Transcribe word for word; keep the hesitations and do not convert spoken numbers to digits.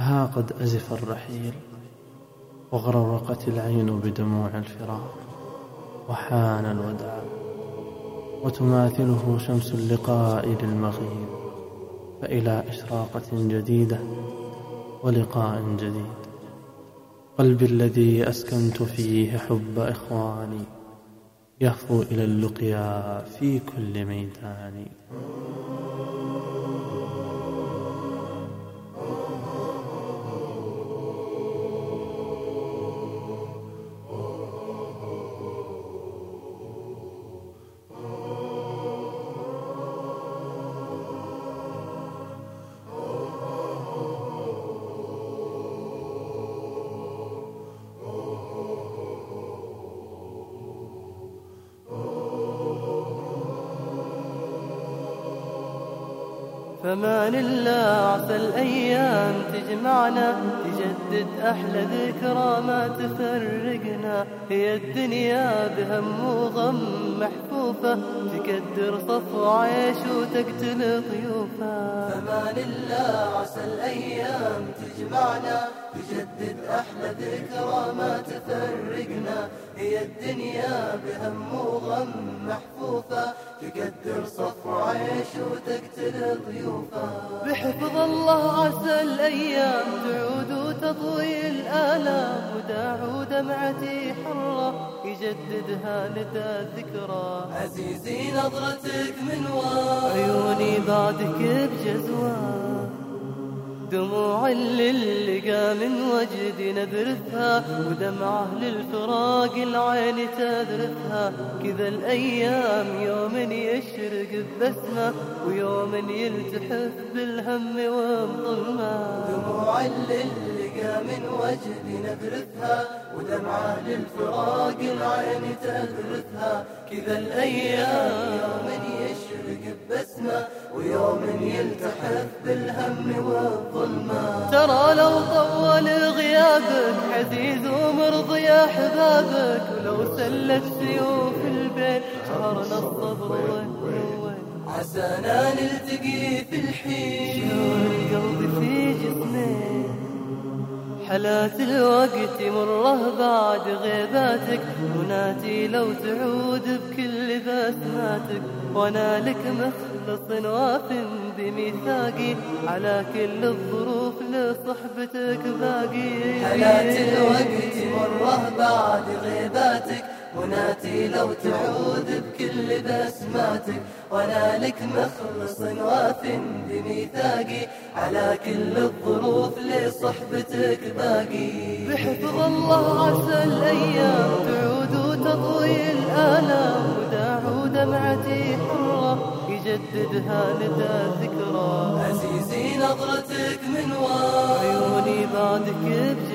ها قد أزف الرحيل وغرقت العين بدموع الفراق، وحان الوداع وتماثله شمس اللقاء للمغيب، فإلى إشراقة جديدة ولقاء جديد. قلبي الذي أسكنت فيه حب إخواني يهفو إلى اللقيا في كل ميدان. فمان الله عسى الأيام تجمعنا، تجدد أحلى ذكرى ما تفرقنا. هي الدنيا بهم وغم محفوفة، تكدر صفو عيش وتقتل ضيوفها. فمان الله عسى الأيام تجمعنا، تجدد أحلى ذكرى ما تفرقنا. هي الدنيا بهم وغم محفوفة، تكدر صفو عيش وتقتل ضيوفها. بحفظ الله عسى الأيام تعود وتضوي الآلام، وداع دمعتي حرة يجددها ندى الذكرى. عزيزي نظرتك من وراء عيوني بعدك بجزوة، دموع للقى من وجدي نذرفها، ودمعه للفراق العين تذرفها. كذا الأيام يوم يشرق ببسمة، ويوم يلتحف بالهم وبظلمة. دموع للقى من وجدي نذرفها، ودمعه للفراق العين تذرفها. كذا الأيام يوم يشرق ببسمة، ويوم يلتحف بالهم والظلمة. ترى لو طول غيابك عزيز ومرضي أحبابك، ولو سلت سيوف البين شهرنا الصبر والنوى. عسانا نلتقي في الحين، شعور قلبي في جسمي، حالات الوقت مره بعد غيباتك. مناتي لو تعود بكل بسماتك، وانا لك مخلص واف بميثاقي، على كل الظروف لصحبتك باقي. حالات الوقت مره بعد غيباتك، مناتي لو تعود بكل بسماتك، وانا لك مخلص واف بميثاقي، على كل الظروف لصحبتك باقي. بحفظ الله عسى الأيام تعود وتضوي الآلام، وداع دمعتي حرة يجددها ندى الذكرى. عزيزي نظرتك من وراء عيوني بعدك